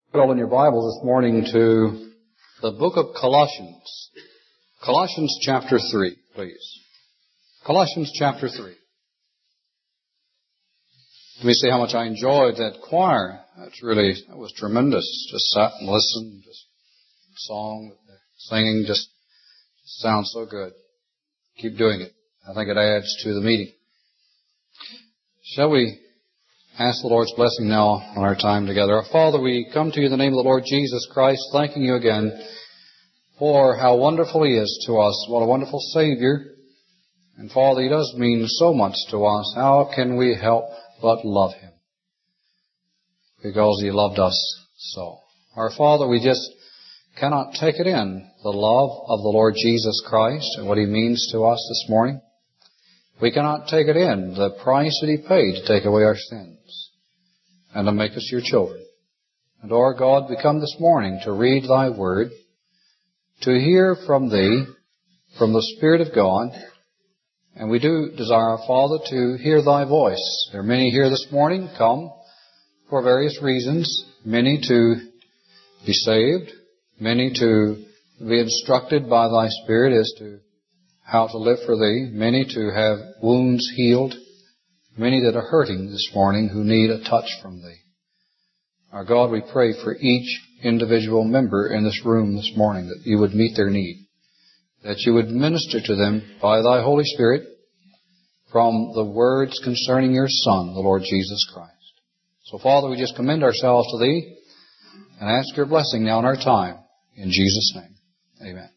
Well, in your Bible this morning to the book of Colossians. Colossians chapter 3, please. Colossians chapter 3. Let me see how much I enjoyed that choir. That was tremendous. Just sat and listened. Just song, singing, just sounds so good. Keep doing it. I think it adds to the meeting. Shall we ask the Lord's blessing now on our time together? Our Father, we come to you in the name of the Lord Jesus Christ, thanking you again for how wonderful He is to us. What a wonderful Savior. And Father, He does mean so much to us. How can we help but love Him? Because He loved us so. Our Father, we just cannot take it in, the love of the Lord Jesus Christ and what He means to us this morning. We cannot take it in, the price that He paid to take away our sins and to make us your children. And, our God, we come this morning to read Thy Word, to hear from Thee, from the Spirit of God, and we do desire, Father, to hear Thy voice. There are many here this morning come for various reasons, many to be saved, many to be instructed by Thy Spirit as to how to live for Thee, many to have wounds healed, many that are hurting this morning who need a touch from Thee. Our God, we pray for each individual member in this room this morning that You would meet their need, that You would minister to them by Thy Holy Spirit from the words concerning Your Son, the Lord Jesus Christ. So, Father, we just commend ourselves to Thee and ask Your blessing now in our time. In Jesus' name, amen.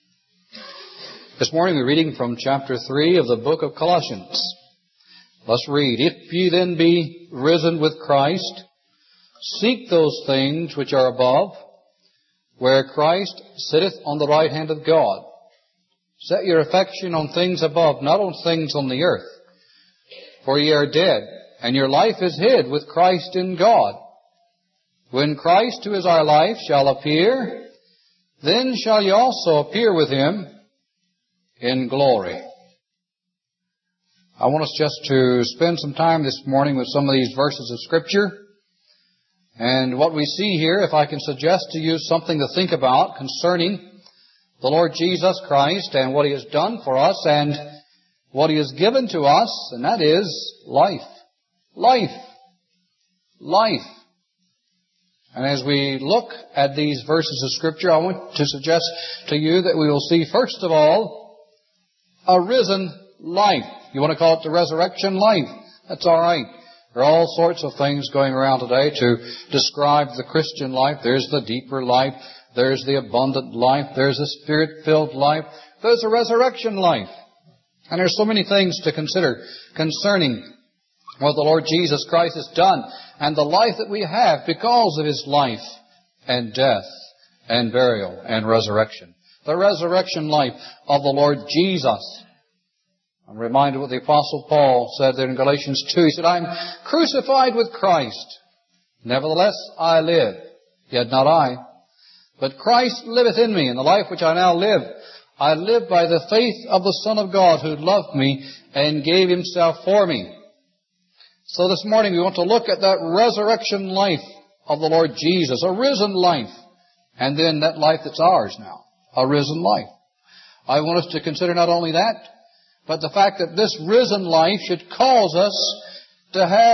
This morning we're reading from chapter 3 of the book of Colossians. Let's read. If ye then be risen with Christ, seek those things which are above, where Christ sitteth on the right hand of God. Set your affection on things above, not on things on the earth. For ye are dead, and your life is hid with Christ in God. When Christ, who is our life, shall appear, then shall ye also appear with Him in glory. I want us just to spend some time this morning with some of these verses of Scripture. And what we see here, if I can suggest to you something to think about concerning the Lord Jesus Christ and what He has done for us and what He has given to us, and that is life. Life. Life. And as we look at these verses of Scripture, I want to suggest to you that we will see, first of all, a risen life. You want to call it the resurrection life? That's all right. There are all sorts of things going around today to describe the Christian life. There's the deeper life. There's the abundant life. There's the Spirit-filled life. There's a resurrection life. And there's so many things to consider concerning what the Lord Jesus Christ has done and the life that we have because of His life and death and burial and resurrection. The resurrection life of the Lord Jesus. I'm reminded what the Apostle Paul said there in Galatians 2. He said, I'm crucified with Christ. Nevertheless, I live. Yet not I. But Christ liveth in me. And the life which I now live, I live by the faith of the Son of God who loved me and gave Himself for me. So this morning we want to look at that resurrection life of the Lord Jesus. A risen life. And then that life that's ours now. A risen life. I want us to consider not only that, but the fact that this risen life should cause us to have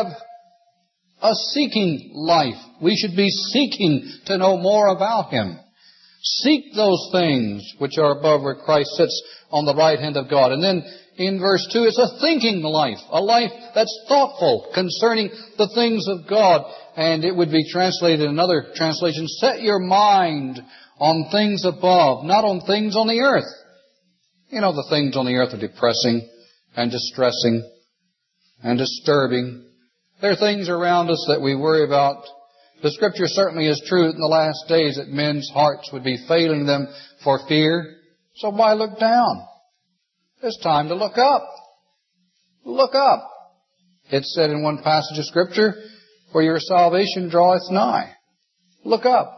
a seeking life. We should be seeking to know more about Him. Seek those things which are above where Christ sits on the right hand of God. And then in verse 2, it's a thinking life. A life that's thoughtful concerning the things of God. And it would be translated in another translation, set your mind on things above, not on things on the earth. You know, the things on the earth are depressing and distressing and disturbing. There are things around us that we worry about. The Scripture certainly is true in the last days that men's hearts would be failing them for fear. So why look down? It's time to look up. Look up. It's said in one passage of Scripture, for your salvation draweth nigh. Look up.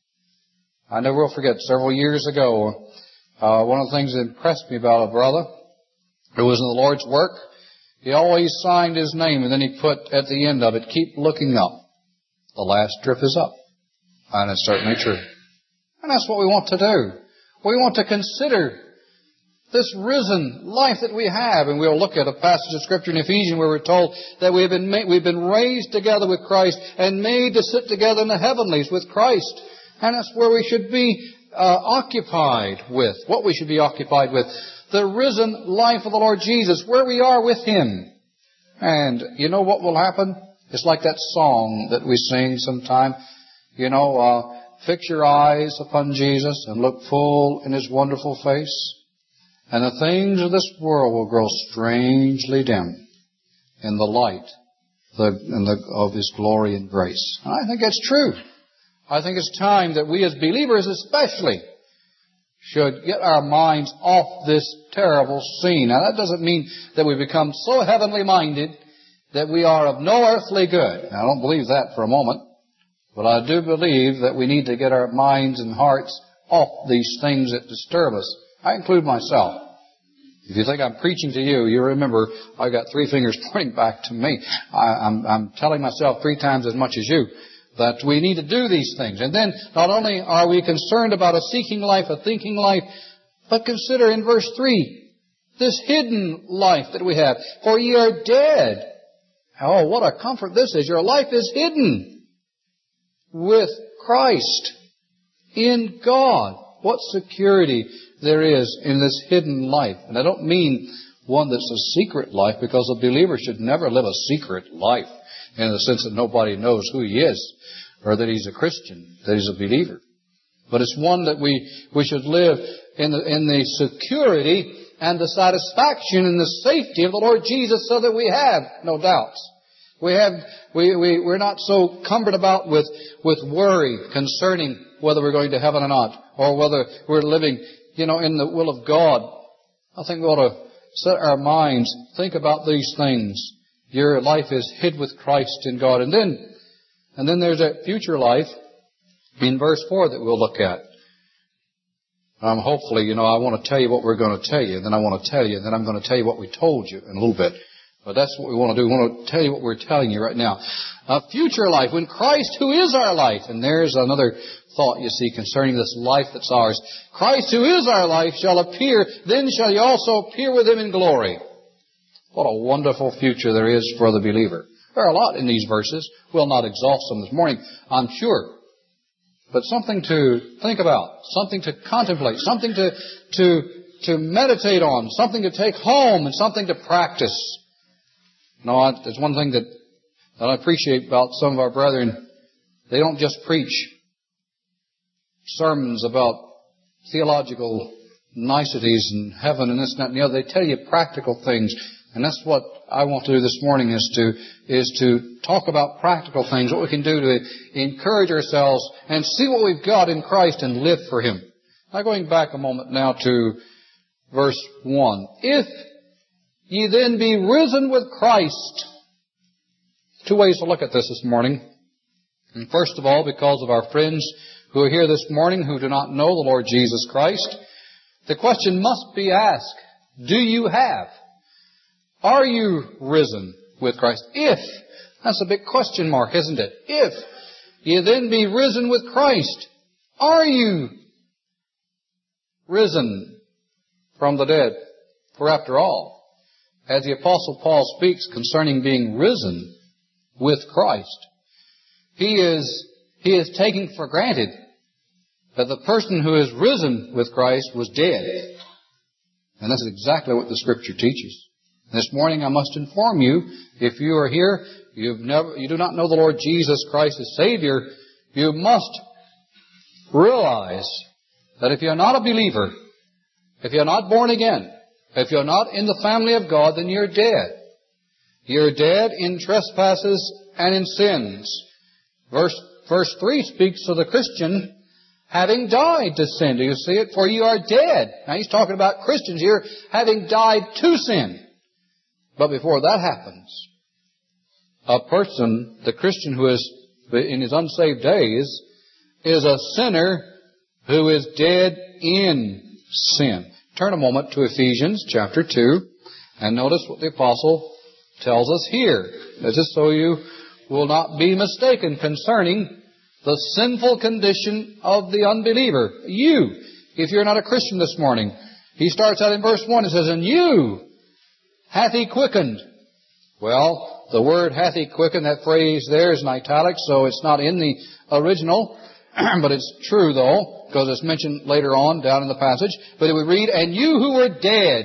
I never will forget, several years ago, one of the things that impressed me about a brother who was in the Lord's work, he always signed his name and then he put at the end of it, keep looking up. The last trip is up. And it's certainly true. And that's what we want to do. We want to consider this risen life that we have. And we'll look at a passage of Scripture in Ephesians where we're told that we've been raised together with Christ and made to sit together in the heavenlies with Christ. And that's where we should be occupied with. What we should be occupied with. The risen life of the Lord Jesus, where we are with Him. And you know what will happen? It's like that song that we sing sometime. Fix your eyes upon Jesus and look full in His wonderful face. And the things of this world will grow strangely dim in the light of His glory and grace. And I think that's true. I think it's time that we as believers especially should get our minds off this terrible scene. Now that doesn't mean that we become so heavenly minded that we are of no earthly good. Now, I don't believe that for a moment. But I do believe that we need to get our minds and hearts off these things that disturb us. I include myself. If you think I'm preaching to you, you remember I've got 3 fingers pointing back to me. I'm telling myself 3 times as much as you that we need to do these things. And then not only are we concerned about a seeking life, a thinking life, but consider in verse 3 this hidden life that we have. For ye are dead. Oh, what a comfort this is. Your life is hidden with Christ in God. What security there is in this hidden life. And I don't mean one that's a secret life, because a believer should never live a secret life in the sense that nobody knows who he is or that he's a Christian, that he's a believer. But it's one that we should live in the security and the satisfaction and the safety of the Lord Jesus, so that we have no doubts. We're not so cumbered about with worry concerning whether we're going to heaven or not, or whether we're living, in the will of God. I think we ought to set our minds, think about these things. Your life is hid with Christ in God. And then there's that future life in verse 4 that we'll look at. Hopefully, I want to tell you what we're going to tell you, and then I want to tell you, and then I'm going to tell you what we told you in a little bit. But that's what we want to do. We want to tell you what we're telling you right now. A future life, when Christ, who is our life, and there's another thought, you see, concerning this life that's ours. Christ, who is our life, shall appear, then shall you also appear with Him in glory. What a wonderful future there is for the believer. There are a lot in these verses. We'll not exhaust them this morning, I'm sure. But something to think about, something to contemplate, something to meditate on, something to take home, and something to practice. There's one thing that I appreciate about some of our brethren. They don't just preach sermons about theological niceties and heaven and this and that and the other. They tell you practical things. And that's what I want to do this morning, is to talk about practical things, what we can do to encourage ourselves and see what we've got in Christ and live for Him. Now, going back a moment now to verse 1. If ye then be risen with Christ. 2 ways to look at this morning. And first of all, because of our friends who are here this morning who do not know the Lord Jesus Christ, the question must be asked, do you have? Are you risen with Christ? If. That's a big question mark, isn't it? If ye then be risen with Christ, are you risen from the dead? For after all, as the Apostle Paul speaks concerning being risen with Christ, he is taking for granted that the person who is risen with Christ was dead. And that's exactly what the Scripture teaches. This morning I must inform you, if you are here, you do not know the Lord Jesus Christ as Savior, you must realize that if you're not a believer, if you're not born again, if you're not in the family of God, then you're dead. You're dead in trespasses and in sins. Verse 3 speaks of the Christian having died to sin. Do you see it? For you are dead. Now he's talking about Christians here having died to sin. But before that happens, a person, the Christian who is in his unsaved days, is a sinner who is dead in sin. Turn a moment to Ephesians chapter 2 and notice what the Apostle tells us here. This is so you will not be mistaken concerning The sinful condition of the unbeliever. You, if you're not a Christian this morning. He starts out in verse 1, it says, "And you hath He quickened." Well, the word "hath He quickened," that phrase there is in italics, so it's not in the original, but it's true though, because it's mentioned later on down in the passage. But it would read, "And you who were dead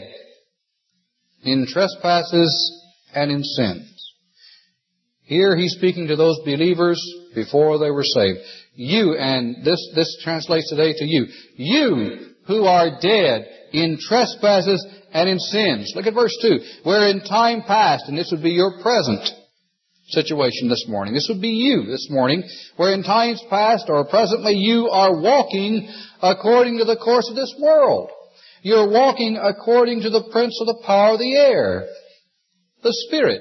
in trespasses and in sins." Here he's speaking to those believers before they were saved. You, and this translates today to you. You who are dead in trespasses and in sins. Look at verse 2. Where in time past, and this would be your present situation this morning. This would be you this morning. Where in times past or presently you are walking according to the course of this world. You're walking according to the prince of the power of the air. The Spirit.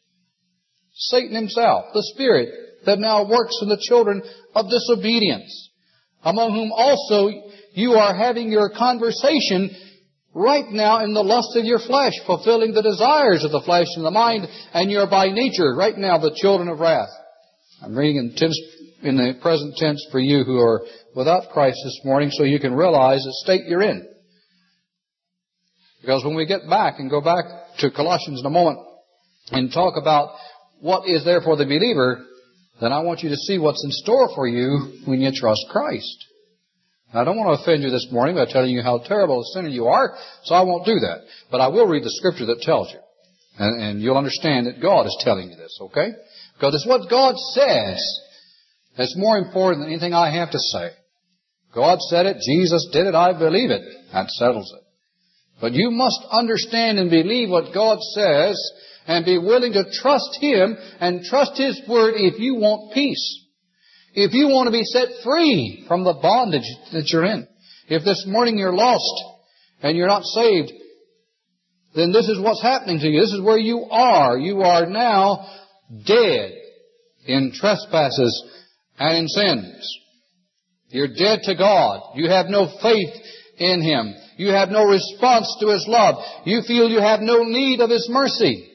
Satan himself. The Spirit that now works in the children of disobedience. Among whom also you are having your conversation right now in the lust of your flesh, fulfilling the desires of the flesh and the mind, and you're by nature right now the children of wrath. I'm reading in the present tense for you who are without Christ this morning so you can realize the state you're in. Because when we get back and go back to Colossians in a moment and talk about what is there for the believer, then I want you to see what's in store for you when you trust Christ. I don't want to offend you this morning by telling you how terrible a sinner you are, so I won't do that. But I will read the Scripture that tells you. And you'll understand that God is telling you this, okay? Because it's what God says that's more important than anything I have to say. God said it, Jesus did it, I believe it. That settles it. But you must understand and believe what God says and be willing to trust Him and trust His Word if you want peace. If you want to be set free from the bondage that you're in. If this morning you're lost and you're not saved, then this is what's happening to you. This is where you are. You are now dead in trespasses and in sins. You're dead to God. You have no faith in Him. You have no response to His love. You feel you have no need of His mercy.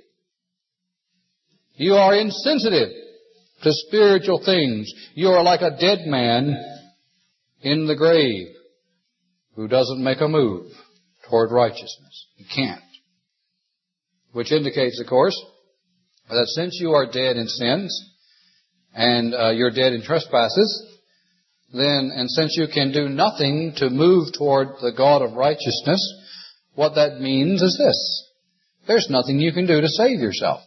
You are insensitive to spiritual things. You are like a dead man in the grave who doesn't make a move toward righteousness. He can't. Which indicates, of course, that since you are dead in sins and you're dead in trespasses, then, and since you can do nothing to move toward the God of righteousness, what that means is this. There's nothing you can do to save yourself.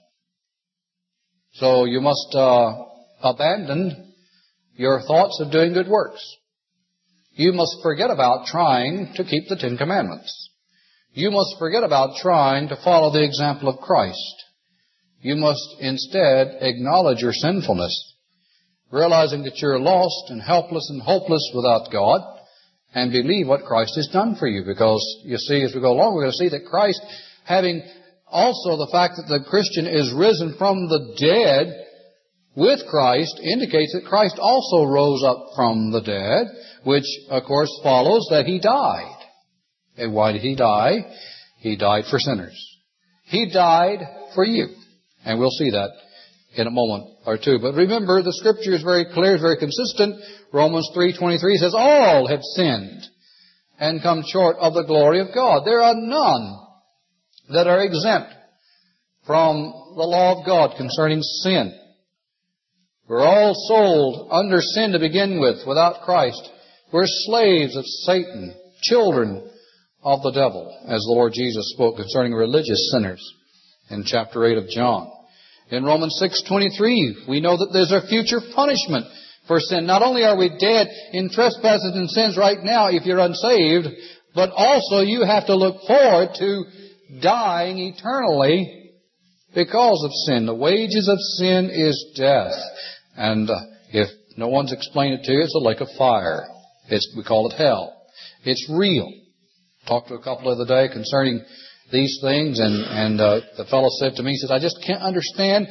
So you must abandon your thoughts of doing good works. You must forget about trying to keep the Ten Commandments. You must forget about trying to follow the example of Christ. You must instead acknowledge your sinfulness, realizing that you're lost and helpless and hopeless without God, and believe what Christ has done for you. Because, you see, as we go along, we're going to see that Christ, having also the fact that the Christian is risen from the dead with Christ, indicates that Christ also rose up from the dead, which, of course, follows that He died. And why did He die? He died for sinners. He died for you. And we'll see that in a moment or two. But remember, the Scripture is very clear, is very consistent. Romans 3:23 says, all have sinned and come short of the glory of God. There are none that are exempt from the law of God concerning sin. We're all sold under sin to begin with, without Christ. We're slaves of Satan, children of the devil, as the Lord Jesus spoke concerning religious sinners in chapter 8 of John. In Romans 6:23, we know that there's a future punishment for sin. Not only are we dead in trespasses and sins right now if you're unsaved, but also you have to look forward to dying eternally because of sin. The wages of sin is death. And if no one's explained it to you, it's a lake of fire. We call it hell. It's real. Talked to a couple the other day concerning these things, and the fellow said to me, he says, I just can't understand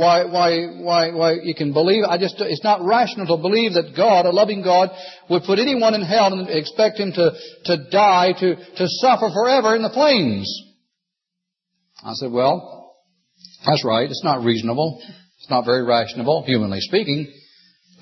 why you can believe. It's not rational to believe that God, a loving God, would put anyone in hell and expect him to die, to suffer forever in the flames. I said, well, that's right. It's not reasonable. It's not very rational, humanly speaking.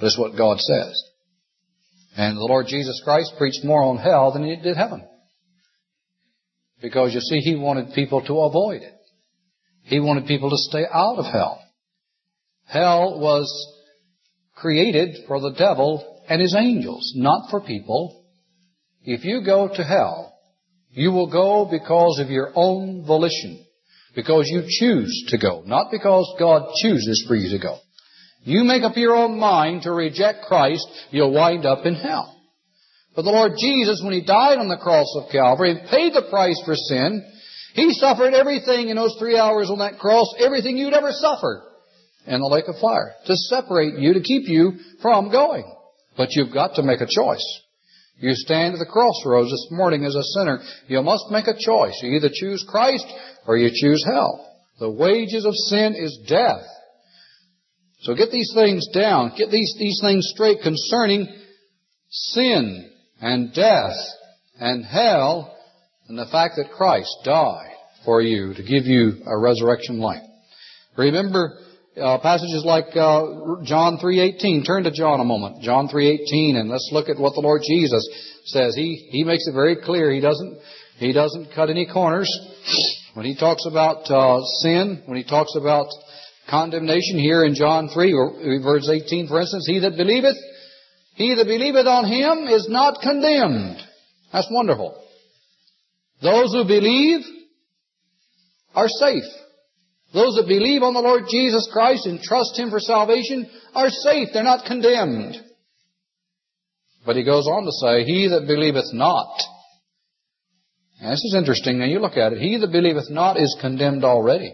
But it's what God says. And the Lord Jesus Christ preached more on hell than He did heaven. Because, you see, He wanted people to avoid it. He wanted people to stay out of hell. Hell was created for the devil and his angels, not for people. If you go to hell, you will go because of your own volition. Because you choose to go, not because God chooses for you to go. You make up your own mind to reject Christ, you'll wind up in hell. But the Lord Jesus, when He died on the cross of Calvary and paid the price for sin, He suffered everything in those 3 hours on that cross, everything you'd ever suffer in the lake of fire, to separate you, to keep you from going. But you've got to make a choice. You stand at the crossroads this morning as a sinner. You must make a choice. You either choose Christ or you choose hell. The wages of sin is death. So get these things down. Get these things straight concerning sin and death and hell and the fact that Christ died for you to give you a resurrection life. Remember passages like John 3:18. Turn to John a moment. John 3:18, and let's look at what the Lord Jesus says. He makes it very clear. He doesn't cut any corners. When He talks about sin, when He talks about condemnation here in John 3, verse 18, for instance, he that believeth on Him is not condemned. That's wonderful. Those who believe are safe. Those that believe on the Lord Jesus Christ and trust Him for salvation are safe. They're not condemned. But He goes on to say, he that believeth not. And this is interesting. Now you look at it. He that believeth not is condemned already.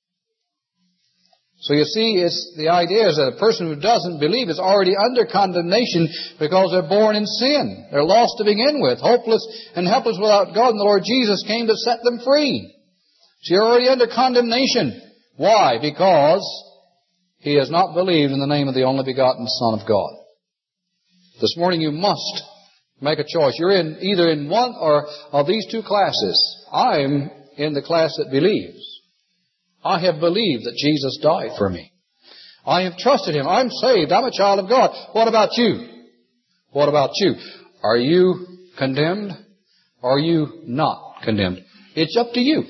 So you see, the idea is that a person who doesn't believe is already under condemnation because they're born in sin. They're lost to begin with, hopeless and helpless without God, and the Lord Jesus came to set them free. So you're already under condemnation. Why? Because he has not believed in the name of the only begotten Son of God. This morning you must make a choice. You're either in one or of these two classes. I'm in the class that believes. I have believed that Jesus died for me. I have trusted Him. I'm saved. I'm a child of God. What about you? What about you? Are you condemned? Or are you not condemned? It's up to you.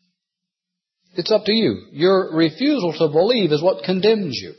It's up to you. Your refusal to believe is what condemns you.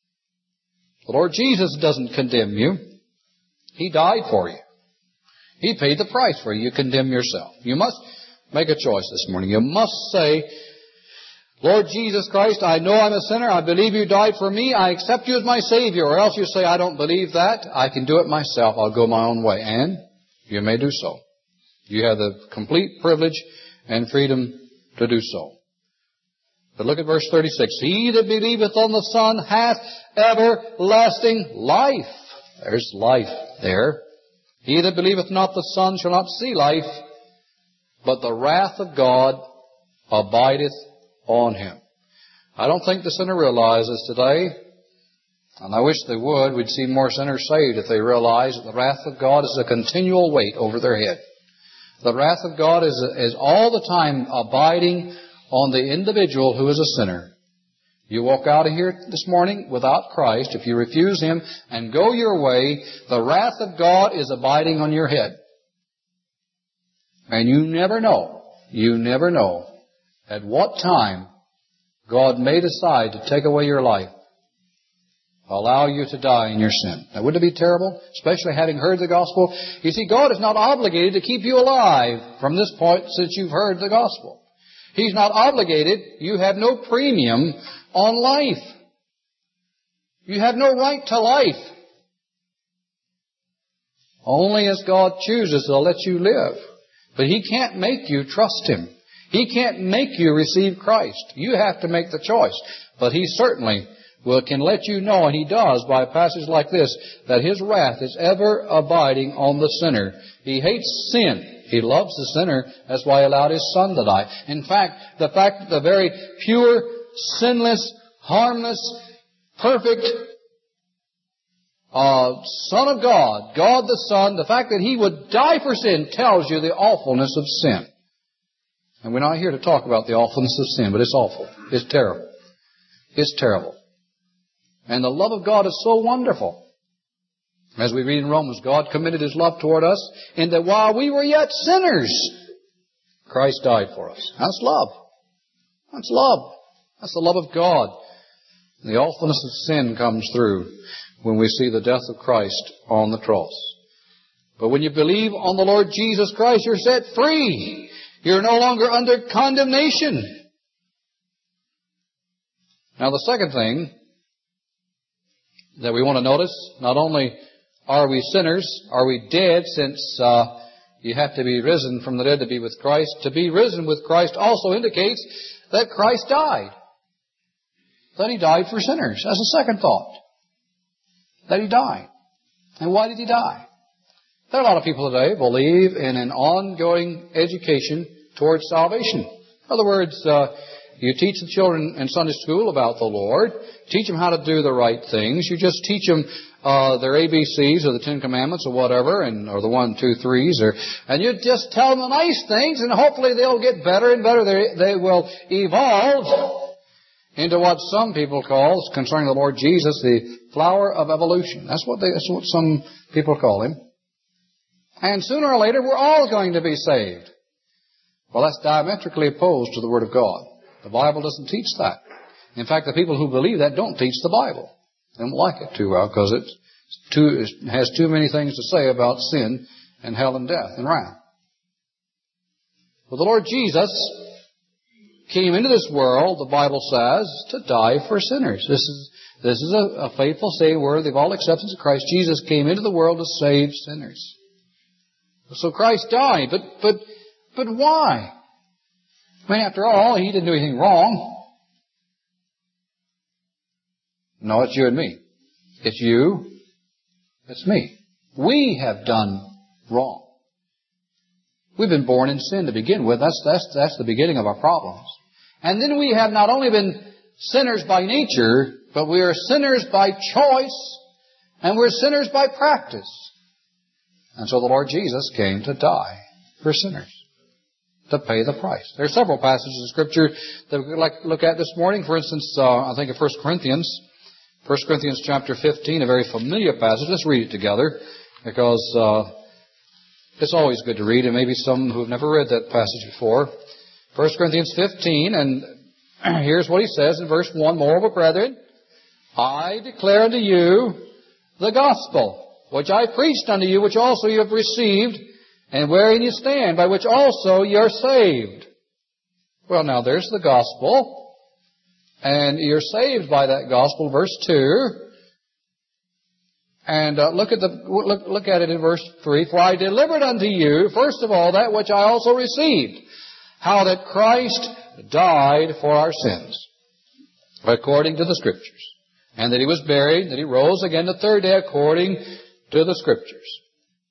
The Lord Jesus doesn't condemn you. He died for you. He paid the price for you. You condemn yourself. You must make a choice this morning. You must say, Lord Jesus Christ, I know I'm a sinner. I believe You died for me. I accept You as my Savior. Or else you say, I don't believe that. I can do it myself. I'll go my own way. And you may do so. You have the complete privilege and freedom to do so. But look at verse 36. He that believeth on the Son hath everlasting life. There's life there. He that believeth not the Son shall not see life, but the wrath of God abideth on him. I don't think the sinner realizes today, and I wish they would, we'd see more sinners saved if they realized that the wrath of God is a continual weight over their head. The wrath of God is all the time abiding on the individual who is a sinner. You walk out of here this morning without Christ, if you refuse Him and go your way, the wrath of God is abiding on your head. And you never know at what time God may decide to take away your life, allow you to die in your sin. Now, wouldn't it be terrible, especially having heard the gospel? You see, God is not obligated to keep you alive from this point since you've heard the gospel. He's not obligated. You have no premium on life. You have no right to life. Only as God chooses to let you live. But He can't make you trust Him. He can't make you receive Christ. You have to make the choice. But He certainly can let you know, and He does by a passage like this, that His wrath is ever abiding on the sinner. He hates sin. He loves the sinner. That's why He allowed His Son to die. In fact that the very pure, sinless, harmless, perfect Son of God, God the Son, the fact that He would die for sin tells you the awfulness of sin. And we're not here to talk about the awfulness of sin, but it's awful. It's terrible. It's terrible. And the love of God is so wonderful. As we read in Romans, God commended His love toward us in that while we were yet sinners, Christ died for us. That's love. That's love. That's the love of God. The awfulness of sin comes through when we see the death of Christ on the cross. But when you believe on the Lord Jesus Christ, you're set free. You're no longer under condemnation. Now the second thing that we want to notice, not only are we sinners, are we dead, since you have to be risen from the dead to be with Christ. To be risen with Christ also indicates that Christ died. That He died for sinners. That's the second thought. That He died. And why did He die? There are a lot of people today who believe in an ongoing education towards salvation. In other words, you teach the children in Sunday school about the Lord, teach them how to do the right things. You just teach them their ABCs or the Ten Commandments or whatever, or the 1, 2, 3s, and you just tell them the nice things, and hopefully they'll get better and better. They will evolve into what some people call, concerning the Lord Jesus, the flower of evolution. That's what some people call Him. And sooner or later, we're all going to be saved. Well, that's diametrically opposed to the Word of God. The Bible doesn't teach that. In fact, the people who believe that don't teach the Bible. They don't like it too well because it has too many things to say about sin and hell and death and wrath. Well, the Lord Jesus came into this world, the Bible says, to die for sinners. This is a faithful saying worthy of all acceptance of Christ. Jesus came into the world to save sinners. So Christ died, but why? I mean, after all, He didn't do anything wrong. No, it's you and me. It's you. It's me. We have done wrong. We've been born in sin to begin with. That's the beginning of our problems. And then we have not only been sinners by nature, but we are sinners by choice, and we're sinners by practice. And so the Lord Jesus came to die for sinners, to pay the price. There are several passages of Scripture that we'd like to look at this morning. For instance, I think of 1 Corinthians chapter 15, a very familiar passage. Let's read it together, because it's always good to read, and maybe some who have never read that passage before. 1 Corinthians 15, and here's what he says in verse 1. Moreover, brethren, I declare unto you the gospel, which I preached unto you, which also you have received, and wherein you stand, by which also you are saved. Well, now there's the gospel, and you're saved by that gospel, verse 2. And look at it in verse 3. For I delivered unto you, first of all, that which I also received, how that Christ died for our sins, according to the Scriptures, and that He was buried, that He rose again the third day, according to the Scriptures.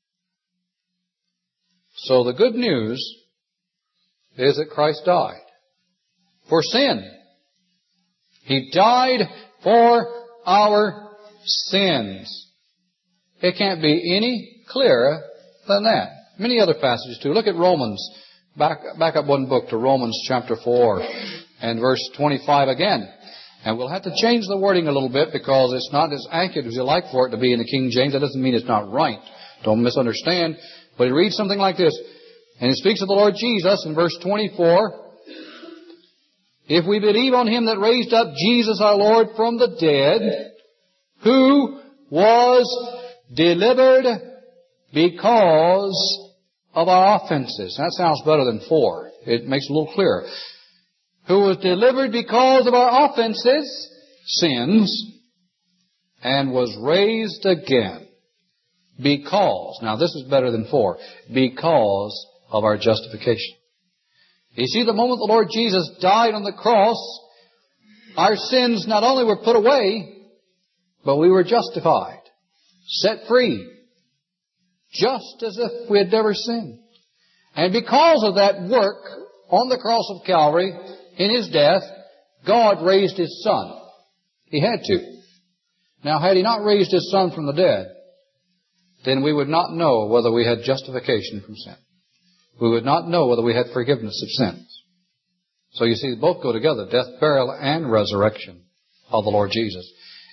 So the good news is that Christ died for sin. He died for our sins. It can't be any clearer than that. Many other passages too. Look at Romans. Back up one book to Romans chapter 4 and verse 25 again. And we'll have to change the wording a little bit because it's not as accurate as you like for it to be in the King James. That doesn't mean it's not right. Don't misunderstand. But it reads something like this. And it speaks of the Lord Jesus in verse 24. If we believe on Him that raised up Jesus our Lord from the dead, who was delivered because of our offenses. That sounds better than for. It makes it a little clearer. Who was delivered because of our offenses, sins, and was raised again because, now this is better than for, because of our justification. You see, the moment the Lord Jesus died on the cross, our sins not only were put away, but we were justified, set free, just as if we had never sinned. And because of that work on the cross of Calvary, in His death, God raised His Son. He had to. Now, had He not raised His Son from the dead, then we would not know whether we had justification from sin. We would not know whether we had forgiveness of sins. So you see, both go together, death, burial, and resurrection of the Lord Jesus.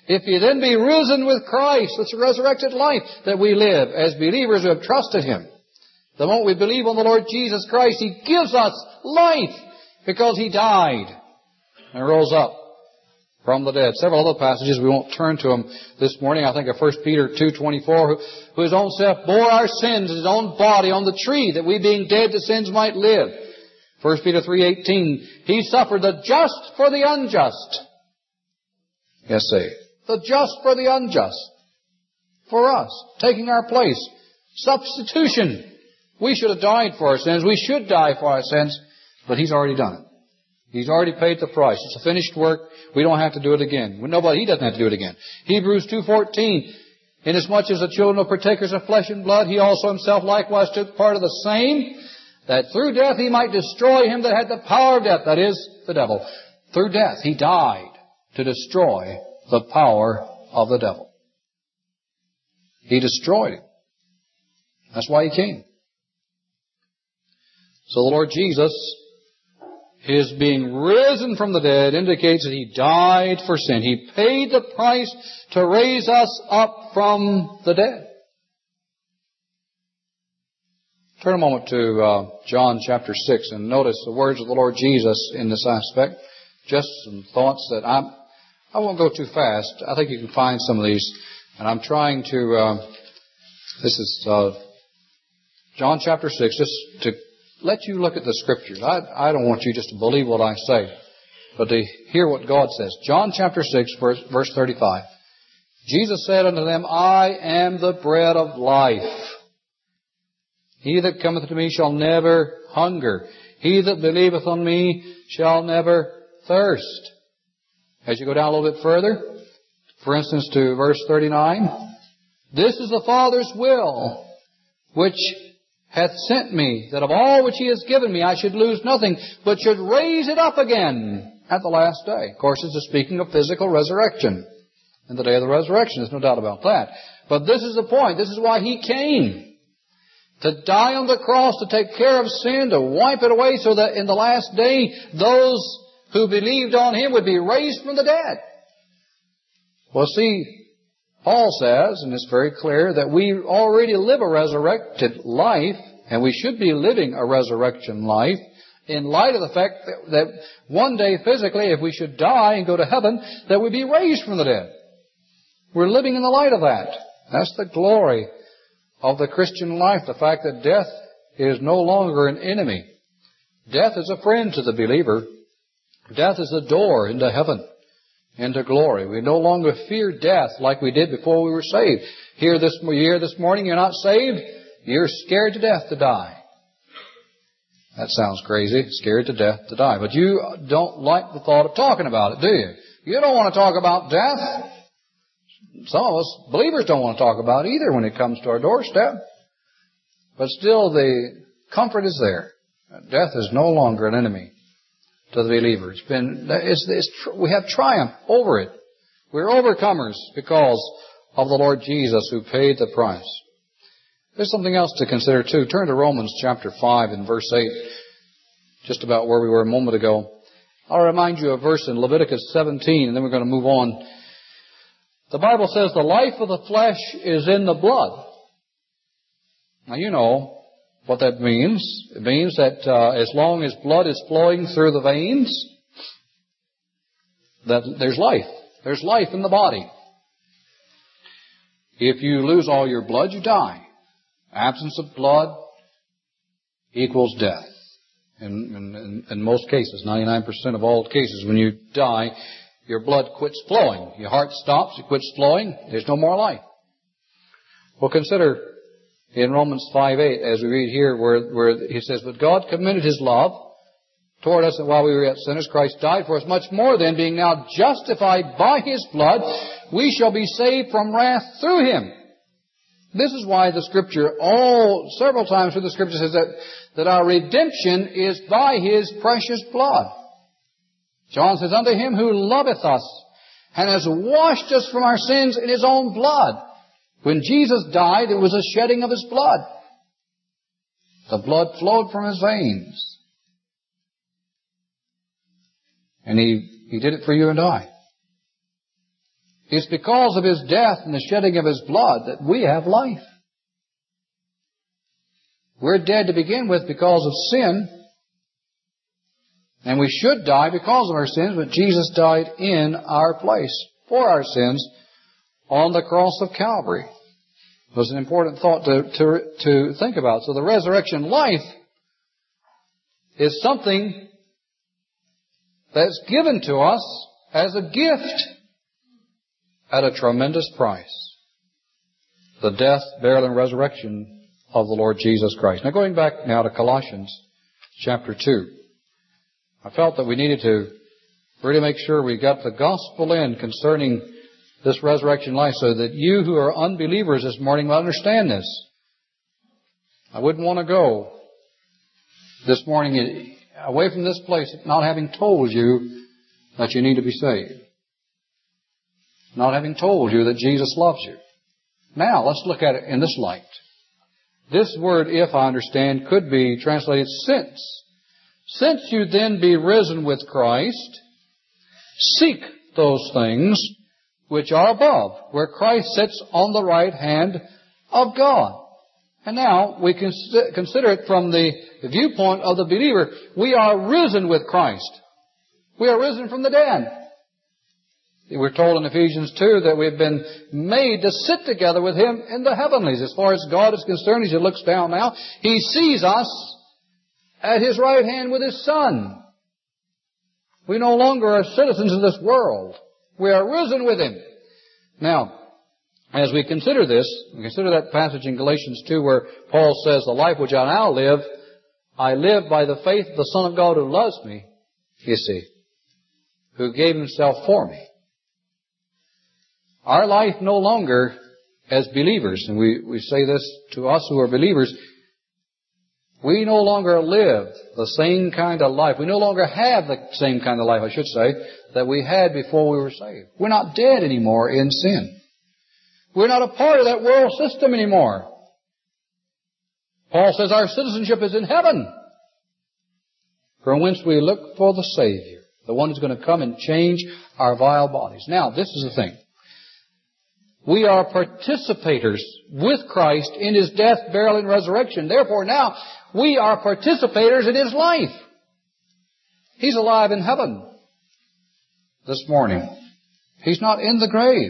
If you then be risen with Christ, it's a resurrected life that we live as believers who have trusted Him. The moment we believe on the Lord Jesus Christ, He gives us life because He died and rose up from the dead. Several other passages, we won't turn to them this morning. I think of 1 Peter 2:24, who His own self bore our sins in His own body on the tree, that we being dead to sins might live. 1 Peter 3:18, He suffered the just for the unjust. Yes, say, the just for the unjust. For us, taking our place. Substitution. We should have died for our sins. We should die for our sins. But He's already done it. He's already paid the price. It's a finished work. We don't have to do it again. He doesn't have to do it again. Hebrews 2:14, inasmuch as the children are partakers of flesh and blood, He also Himself likewise took part of the same, that through death He might destroy him that had the power of death, that is, the devil. Through death He died to destroy the power of the devil. He destroyed him. That's why He came. So the Lord Jesus, His being risen from the dead indicates that He died for sin. He paid the price to raise us up from the dead. Turn a moment to John chapter 6 and notice the words of the Lord Jesus in this aspect. Just some thoughts that I won't go too fast. I think you can find some of these. And I'm trying to, this is John chapter 6, just to let you look at the Scriptures. I don't want you just to believe what I say, but to hear what God says. John chapter 6, verse 35. Jesus said unto them, I am the bread of life. He that cometh to me shall never hunger. He that believeth on me shall never thirst. As you go down a little bit further, for instance to verse 39, this is the Father's will, which hath sent me, that of all which He has given me I should lose nothing, but should raise it up again at the last day. Of course, this is speaking of physical resurrection. In the day of the resurrection, there's no doubt about that. But this is the point. This is why He came. To die on the cross, to take care of sin, to wipe it away, so that in the last day, those who believed on Him would be raised from the dead. Well, see, Paul says, and it's very clear, that we already live a resurrected life, and we should be living a resurrection life, in light of the fact that one day physically, if we should die and go to heaven, that we'd be raised from the dead. We're living in the light of that. That's the glory of the Christian life, the fact that death is no longer an enemy. Death is a friend to the believer. Death is the door into heaven, into glory. We no longer fear death like we did before we were saved. Here this morning, you're not saved, you're scared to death to die. That sounds crazy, scared to death to die. But you don't like the thought of talking about it, do you? You don't want to talk about death. Some of us, believers, don't want to talk about it either when it comes to our doorstep. But still, the comfort is there. Death is no longer an enemy to the believer. We have triumph over it. We're overcomers because of the Lord Jesus who paid the price. There's something else to consider too. Turn to Romans chapter 5 and verse 8, just about where we were a moment ago. I'll remind you of a verse in Leviticus 17, and then we're going to move on. The Bible says the life of the flesh is in the blood. Now you know what that means. It means that as long as blood is flowing through the veins, that there's life. There's life in the body. If you lose all your blood, you die. Absence of blood equals death. In most cases, 99% of all cases, when you die, your blood quits flowing. Your heart stops, it quits flowing, there's no more life. Well, consider in Romans 5:8, as we read here, where he says, but God commended His love toward us, that while we were yet sinners, Christ died for us. Much more then, being now justified by His blood, we shall be saved from wrath through Him. This is why the Scripture, several times through the Scripture says that our redemption is by His precious blood. John says, unto Him who loveth us and has washed us from our sins in His own blood. When Jesus died, it was a shedding of His blood. The blood flowed from His veins. And He did it for you and I. It's because of His death and the shedding of His blood that we have life. We're dead to begin with because of sin. And we should die because of our sins, but Jesus died in our place for our sins on the cross of Calvary. It was an important thought to think about. So the resurrection life is something that's given to us as a gift at a tremendous price. The death, burial, and resurrection of the Lord Jesus Christ. Now going back now to Colossians chapter 2. I felt that we needed to really make sure we got the gospel in concerning this resurrection life so that you who are unbelievers this morning will understand this. I wouldn't want to go this morning away from this place not having told you that you need to be saved. Not having told you that Jesus loves you. Now, let's look at it in this light. This word, if I understand, could be translated since. Since you then be risen with Christ, seek those things which are above, where Christ sits on the right hand of God. And now we consider it from the viewpoint of the believer. We are risen with Christ. We are risen from the dead. We're told in Ephesians 2 that we've been made to sit together with Him in the heavenlies. As far as God is concerned, as He looks down now, He sees us at His right hand with His Son. We no longer are citizens of this world. We are risen with Him. Now, as we consider this, we consider that passage in Galatians 2 where Paul says, the life which I now live, I live by the faith of the Son of God who loves me, you see, who gave Himself for me. Our life no longer as believers, and we say this to us who are believers, we no longer live the same kind of life. We no longer have the same kind of life, I should say, that we had before we were saved. We're not dead anymore in sin. We're not a part of that world system anymore. Paul says our citizenship is in heaven, from whence we look for the Savior, the one who's going to come and change our vile bodies. Now, this is the thing. We are participators with Christ in His death, burial, and resurrection. Therefore, now we are participators in His life. He's alive in heaven this morning. He's not in the grave.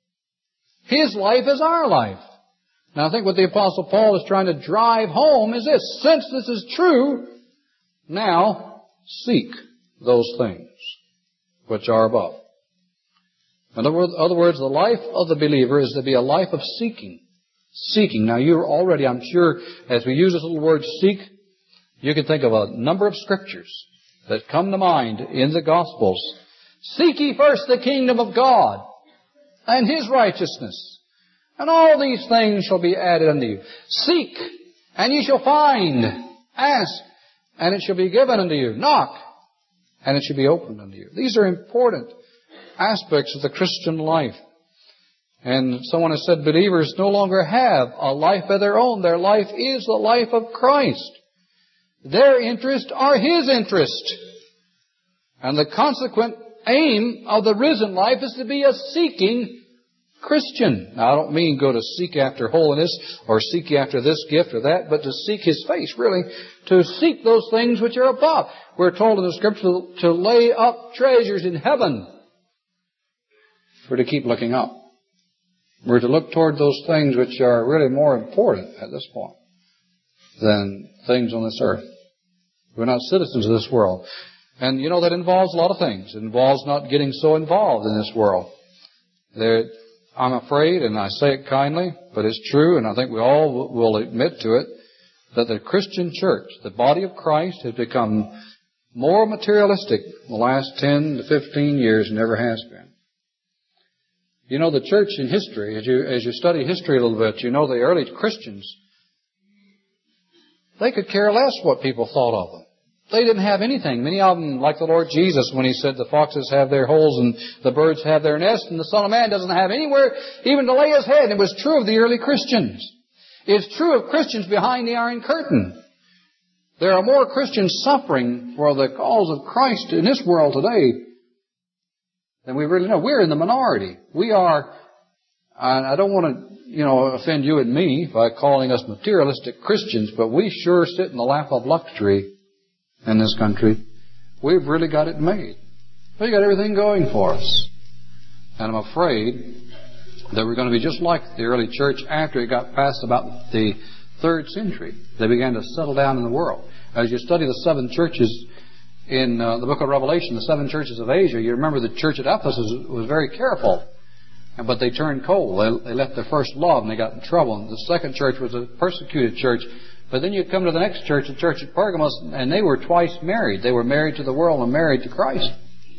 His life is our life. Now, I think what the Apostle Paul is trying to drive home is this. Since this is true, now seek those things which are above. In other words, the life of the believer is to be a life of seeking. Seeking. Now, you're already, I'm sure, as we use this little word seek, you can think of a number of scriptures that come to mind in the Gospels. Seek ye first the kingdom of God and His righteousness, and all these things shall be added unto you. Seek, and ye shall find. Ask, and it shall be given unto you. Knock, and it shall be opened unto you. These are important aspects of the Christian life. And someone has said believers no longer have a life of their own. Their life is the life of Christ. Their interests are His interest. And the consequent aim of the risen life is to be a seeking Christian. Now, I don't mean go to seek after holiness or seek after this gift or that, but to seek His face, really, to seek those things which are above. We're told in the Scripture to lay up treasures in heaven. We're to keep looking up. We're to look toward those things which are really more important at this point than things on this earth. We're not citizens of this world. And you know that involves a lot of things. It involves not getting so involved in this world. I'm afraid, and I say it kindly, but it's true, and I think we all will admit to it, that the Christian church, the body of Christ, has become more materialistic in the last 10 to 15 years than ever has been. You know, the church in history, as you study history a little bit, you know the early Christians, they could care less what people thought of them. They didn't have anything. Many of them, like the Lord Jesus, when He said the foxes have their holes and the birds have their nests and the Son of Man doesn't have anywhere even to lay His head. And it was true of the early Christians. It's true of Christians behind the Iron Curtain. There are more Christians suffering for the cause of Christ in this world today then we really know. We're in the minority. We are, and I don't want to, offend you and me by calling us materialistic Christians, but we sure sit in the lap of luxury in this country. We've really got it made. We've got everything going for us. And I'm afraid that we're going to be just like the early church after it got past about the 3rd century. They began to settle down in the world. As you study the 7 churches in the book of Revelation, the 7 churches of Asia, you remember the church at Ephesus was very careful. But they turned cold. They left their first love and they got in trouble. And the second church was a persecuted church. But then you come to the next church, the church at Pergamos, and they were twice married. They were married to the world and married to Christ.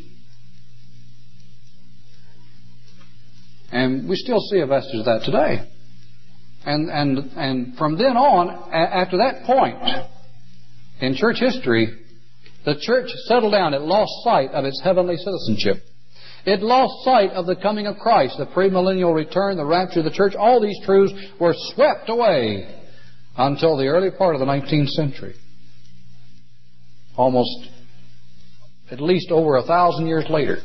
And we still see a vestige of that today. And from then on, after that point in church history, the church settled down. It lost sight of its heavenly citizenship. It lost sight of the coming of Christ, the premillennial return, the rapture of the church. All these truths were swept away until the early part of the 19th century. Almost, at least over 1,000 years later.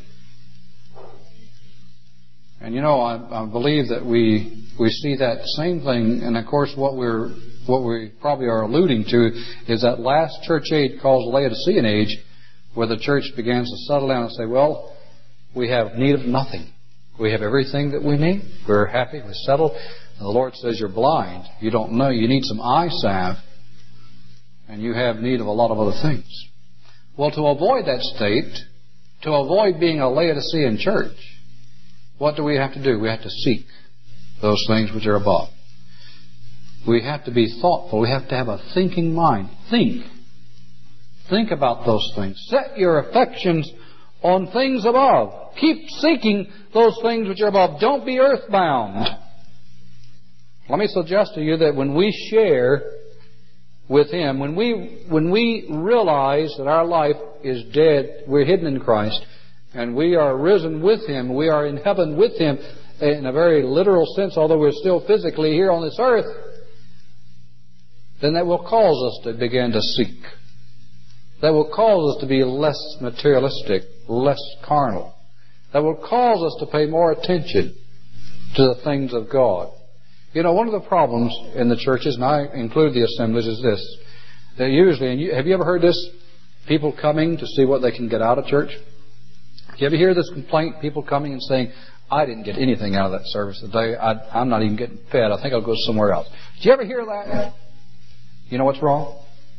And I believe that we see that same thing. And of course, what we probably are alluding to is that last church age called the Laodicean age, where the church begins to settle down and say, well, we have need of nothing. We have everything that we need. We're happy. We're settled. And the Lord says, you're blind. You don't know. You need some eye salve. And you have need of a lot of other things. Well, to avoid that state, to avoid being a Laodicean church, what do we have to do? We have to seek those things which are above. We have to be thoughtful. We have to have a thinking mind. Think. Think about those things. Set your affections on things above. Keep seeking those things which are above. Don't be earthbound. Let me suggest to you that when we share with Him, when we realize that our life is dead, we're hidden in Christ, and we are risen with Him, we are in heaven with Him in a very literal sense, although we're still physically here on this earth, then that will cause us to begin to seek. That will cause us to be less materialistic, less carnal. That will cause us to pay more attention to the things of God. One of the problems in the churches, and I include the assemblies, is this. That usually, and have you ever heard this? People coming to see what they can get out of church. Do you ever hear this complaint? People coming and saying, I didn't get anything out of that service today. I'm not even getting fed. I think I'll go somewhere else. Do you ever hear that? You know what's wrong?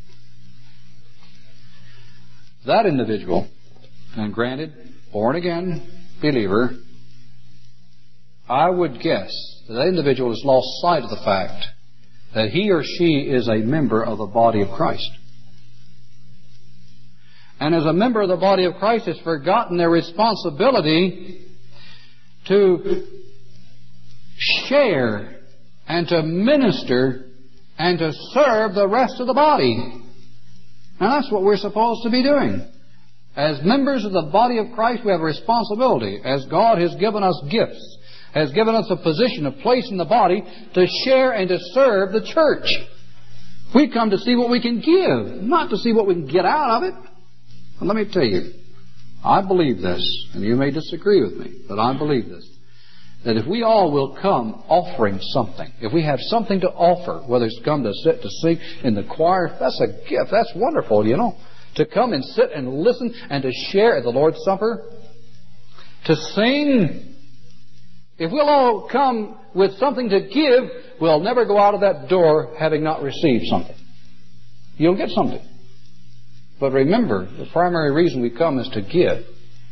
That individual, and granted, born again believer, I would guess that individual has lost sight of the fact that he or she is a member of the body of Christ. And as a member of the body of Christ has forgotten their responsibility to share and to minister and to serve the rest of the body. Now that's what we're supposed to be doing. As members of the body of Christ, we have a responsibility. As God has given us gifts, has given us a position, a place in the body to share and to serve the church. We come to see what we can give, not to see what we can get out of it. And let me tell you, I believe this, and you may disagree with me, but I believe this, that if we all will come offering something, if we have something to offer, whether it's come to sit, to sing in the choir, that's a gift. That's wonderful, to come and sit and listen and to share at the Lord's Supper, to sing. If we'll all come with something to give, we'll never go out of that door having not received something. You'll get something. But remember, the primary reason we come is to give.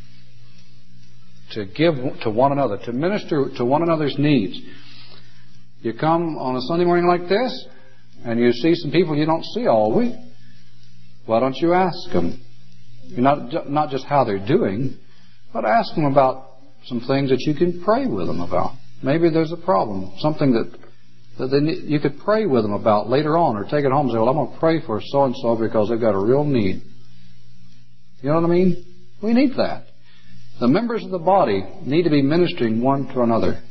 To give to one another, to minister to one another's needs. You come on a Sunday morning like this, and you see some people you don't see all week. Why don't you ask them? Not just how they're doing, but ask them about some things that you can pray with them about. Maybe there's a problem, something that you could pray with them about later on, or take it home and say, well, I'm going to pray for so-and-so because they've got a real need. You know what I mean? We need that. The members of the body need to be ministering one to another.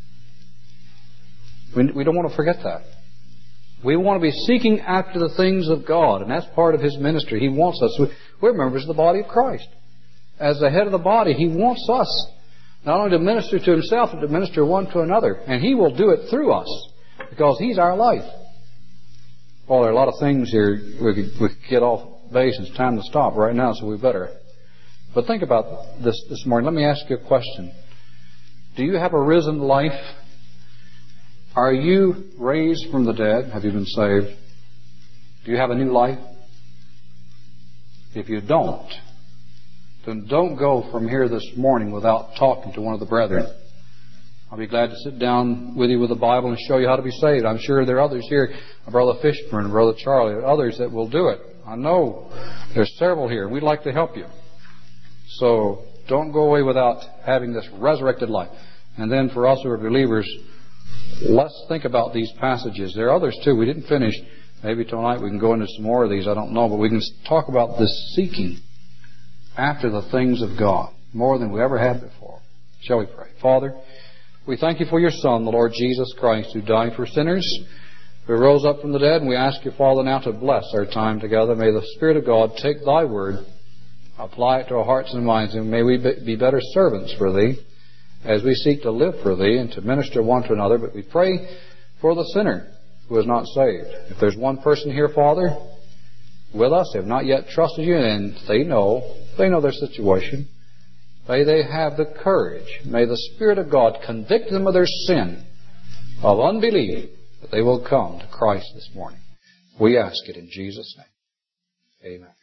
We don't want to forget that. We want to be seeking after the things of God, and that's part of His ministry. He wants us. We're members of the body of Christ. as the head of the body, He wants us not only to minister to Himself, but to minister one to another. And He will do it through us because He's our life. Well, there are a lot of things here we could get off base. It's time to stop right now, so we better. But think about this morning. Let me ask you a question. Do you have a risen life? Are you raised from the dead? Have you been saved? Do you have a new life? If you don't, then don't go from here this morning without talking to one of the brethren. I'll be glad to sit down with you with the Bible and show you how to be saved. I'm sure there are others here, Brother Fishburne and Brother Charlie, others that will do it. I know there's several here. We'd like to help you. So don't go away without having this resurrected life. And then for us who are believers, let's think about these passages. There are others too. We didn't finish. Maybe tonight we can go into some more of these. I don't know. But we can talk about this seeking after the things of God more than we ever had before. Shall we pray? Father, we thank You for Your Son, the Lord Jesus Christ, who died for sinners, who rose up from the dead. And we ask You, Father, now to bless our time together. May the Spirit of God take Thy word, apply it to our hearts and minds, and may we be better servants for Thee as we seek to live for Thee and to minister one to another. But we pray for the sinner who is not saved. If there's one person here, Father, with us, they have not yet trusted You, and they know their situation. May they have the courage. May the Spirit of God convict them of their sin, of unbelief, that they will come to Christ this morning. We ask it in Jesus' name. Amen.